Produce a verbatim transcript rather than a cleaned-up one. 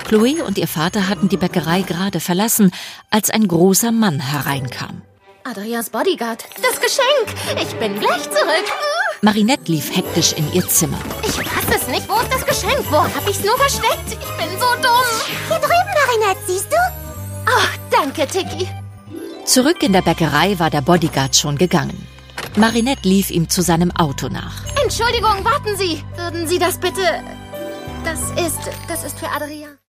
Chloe und ihr Vater hatten die Bäckerei gerade verlassen, als ein großer Mann hereinkam. Adrias Bodyguard, das Geschenk. Ich bin gleich zurück. Marinette lief hektisch in ihr Zimmer. Ich fass es nicht. Wo ist das Geschenk? Wo hab ich's nur versteckt? Ich bin so dumm. Hier drüben, Marinette, siehst du? Oh, danke, Tiki. Zurück in der Bäckerei war der Bodyguard schon gegangen. Marinette lief ihm zu seinem Auto nach. Entschuldigung, warten Sie. Würden Sie das bitte... Das ist... Das ist für Adria.